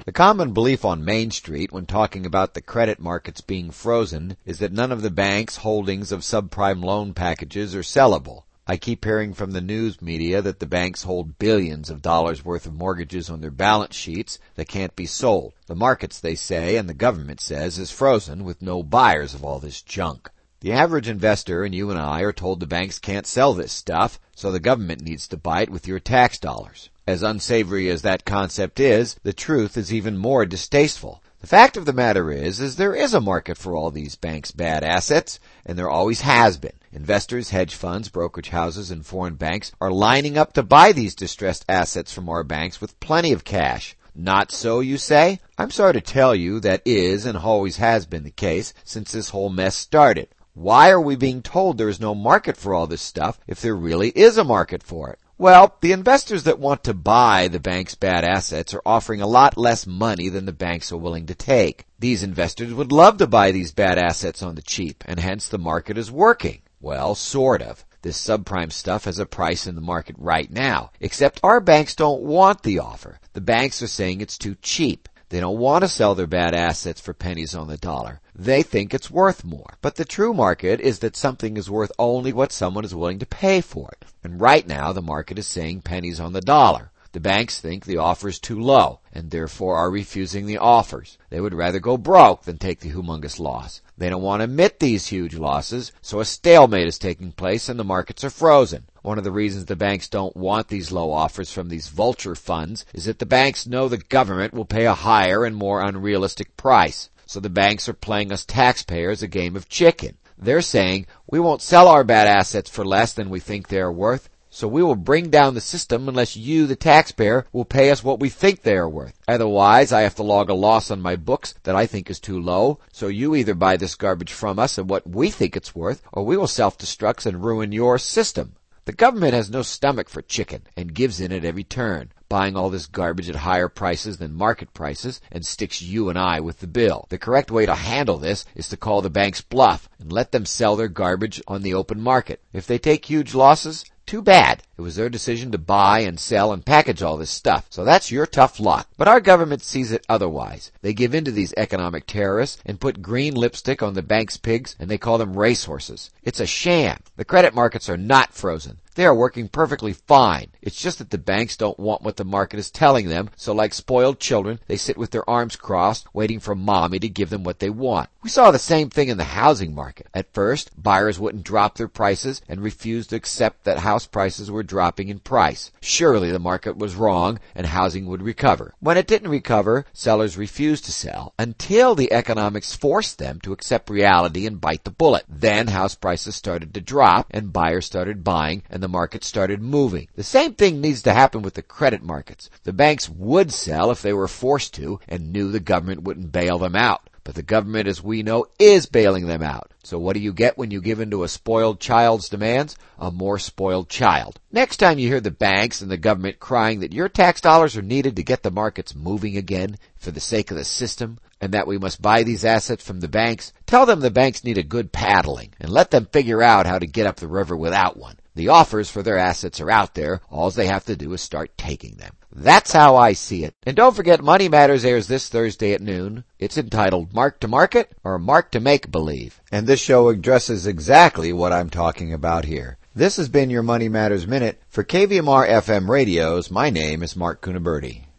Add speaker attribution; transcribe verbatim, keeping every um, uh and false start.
Speaker 1: The common belief on Main Street when talking about the credit markets being frozen is that none of the bank's holdings of subprime loan packages are sellable. I keep hearing from the news media that the banks hold billions of dollars worth of mortgages on their balance sheets that can't be sold. The markets, they say, and the government says, is frozen with no buyers of all this junk. The average investor and you and I are told the banks can't sell this stuff, so the government needs to buy it with your tax dollars. As unsavory as that concept is, the truth is even more distasteful. The fact of the matter is, is there is a market for all these banks' bad assets, and there always has been. Investors, hedge funds, brokerage houses, and foreign banks are lining up to buy these distressed assets from our banks with plenty of cash. Not so, you say? I'm sorry to tell you that is and always has been the case since this whole mess started. Why are we being told there is no market for all this stuff if there really is a market for it? Well, the investors that want to buy the bank's bad assets are offering a lot less money than the banks are willing to take. These investors would love to buy these bad assets on the cheap, and hence the market is working. Well, sort of. This subprime stuff has a price in the market right now, except our banks don't want the offer. The banks are saying it's too cheap. They don't want to sell their bad assets for pennies on the dollar. They think it's worth more. But the true market is that something is worth only what someone is willing to pay for it. And right now the market is saying pennies on the dollar. The banks think the offer is too low and therefore are refusing the offers. They would rather go broke than take the humongous loss. They don't want to admit these huge losses, so a stalemate is taking place and the markets are frozen. One of the reasons the banks don't want these low offers from these vulture funds is that the banks know the government will pay a higher and more unrealistic price. So the banks are playing us taxpayers a game of chicken. They're saying, we won't sell our bad assets for less than we think they are worth, so we will bring down the system unless you, the taxpayer, will pay us what we think they are worth. Otherwise, I have to log a loss on my books that I think is too low, so you either buy this garbage from us at what we think it's worth, or we will self-destruct and ruin your system. The government has no stomach for chicken and gives in at every turn, buying all this garbage at higher prices than market prices and sticks you and I with the bill. The correct way to handle this is to call the banks bluff and let them sell their garbage on the open market. If they take huge losses, too bad. It was their decision to buy and sell and package all this stuff. So that's your tough luck. But our government sees it otherwise. They give in to these economic terrorists and put green lipstick on the bank's pigs, and they call them racehorses. It's a sham. The credit markets are not frozen. They are working perfectly fine. It's just that the banks don't want what the market is telling them, so like spoiled children, they sit with their arms crossed, waiting for mommy to give them what they want. We saw the same thing in the housing market. At first, buyers wouldn't drop their prices and refused to accept that house prices were dropping in price. Surely the market was wrong and housing would recover. When it didn't recover, sellers refused to sell until the economics forced them to accept reality and bite the bullet. Then house prices started to drop and buyers started buying and the market started moving. The same thing needs to happen with the credit markets. The banks would sell if they were forced to and knew the government wouldn't bail them out. But the government, as we know, is bailing them out. So what do you get when you give in to a spoiled child's demands? A more spoiled child. Next time you hear the banks and the government crying that your tax dollars are needed to get the markets moving again for the sake of the system, and that we must buy these assets from the banks, tell them the banks need a good paddling, and let them figure out how to get up the river without one. The offers for their assets are out there. All they have to do is start taking them. That's how I see it. And don't forget, Money Matters airs this Thursday at noon. It's entitled Mark to Market or Mark to Make Believe. And this show addresses exactly what I'm talking about here. This has been your Money Matters Minute. For K V M R F M Radios, my name is Mark Cunaberti.